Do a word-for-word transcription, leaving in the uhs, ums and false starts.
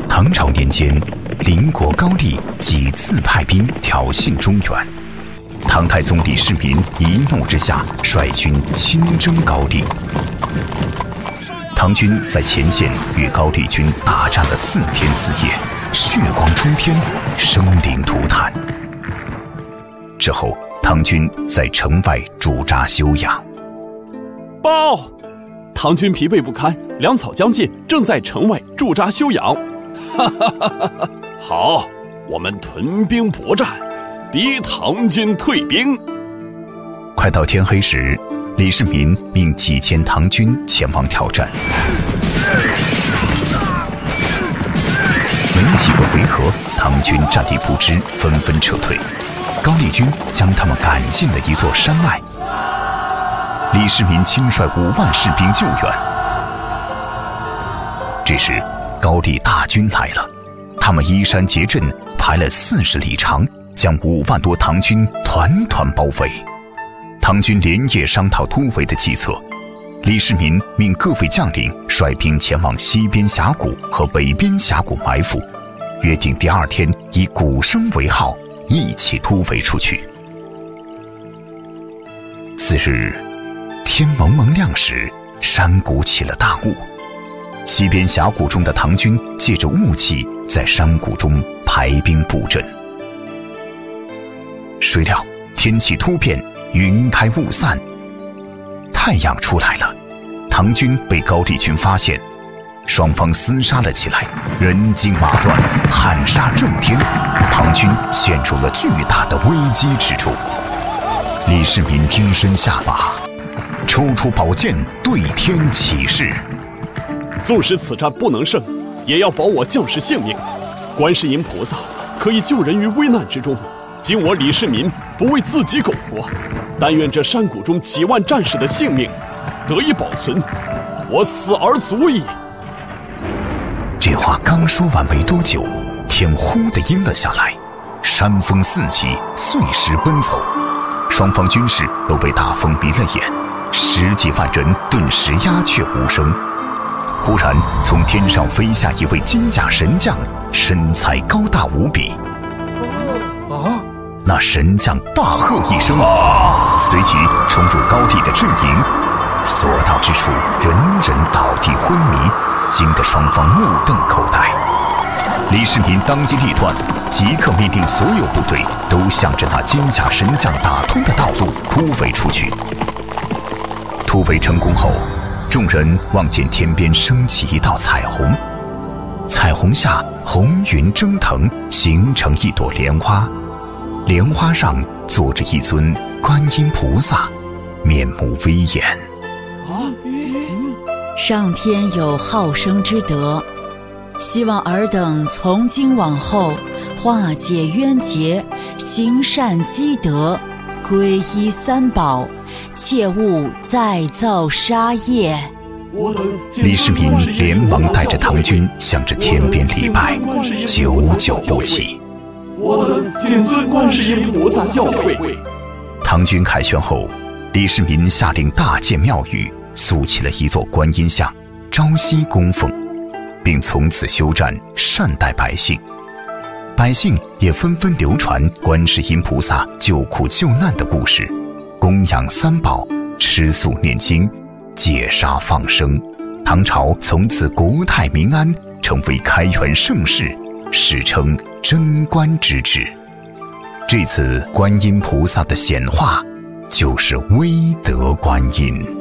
唐朝年间，邻国高丽几次派兵挑衅中原，唐太宗李世民一怒之下率军亲征高丽。唐军在前线与高丽军大战了四天四夜，血光冲天，生灵涂炭。之后，唐军在城外驻扎休养。 报，唐军疲惫不堪，粮草将尽，正在城外驻扎休养。哈哈哈哈！好，我们屯兵搏战，逼唐军退兵。 快到天黑时，李世民命几千唐军前往挑战。没几个回合，唐军战力不支，纷纷撤退。高丽军将他们赶进了一座山外。李世民亲率五万士兵救援。这时，高丽大军来了，他们依山结阵，排了四十里长，将五万多唐军团团包围。唐军连夜商讨突围的计策，李世民命各位将领率兵前往西边峡谷和北边峡谷埋伏，约定第二天以鼓声为号，一起突围出去。次日，天蒙蒙亮时，山谷起了大雾。西边峡谷中的唐军借着雾气，在山谷中排兵布阵。谁料天气突变，云开雾散，太阳出来了，唐军被高丽军发现，双方厮杀了起来，人惊马乱，喊杀震天，唐军陷入了巨大的危机之中。李世民只身下马，抽出宝剑，对天起誓： 纵使此战不能胜，也要保我将士性命。观世音菩萨可以救人于危难之中，今我李世民不为自己苟活，但愿这山谷中几万战士的性命得以保存，我死而足矣。 这话刚说完没多久，天忽地阴了下来，山风四起，碎石奔走，双方军士都被大风迷了眼，十几万人顿时鸦雀无声。忽然从天上飞下一位金甲神将，身材高大无比。 啊！ 那神将大喝一声，随即冲入高丽的阵营，所到之处人人倒地昏迷，惊得双方目瞪口呆。李世民当机立断，即刻命令所有部队都向着那金甲神将打通的道路突围出去。突围成功后，众人望见天边升起一道彩虹，彩虹下红云蒸腾，形成一朵莲花，莲花上坐着一尊观音菩萨，面目威严。 啊， 上天有好生之德，希望尔等从今往后化解冤结，行善积德，皈依三宝，切勿再造杀业。 李世民连忙带着唐军向着天边礼拜，久久不起。 我等谨遵观世音菩萨教诲。 唐军凯旋后，李世民下令大建庙宇，塑起了一座观音像，朝夕供奉，并从此休战，善待百姓。百姓也纷纷流传观世音菩萨救苦救难的故事，供养三宝，吃素念经，戒杀放生。唐朝从此国泰民安，成为开元盛世，史称贞观之治。这次观音菩萨的显化就是威德观音。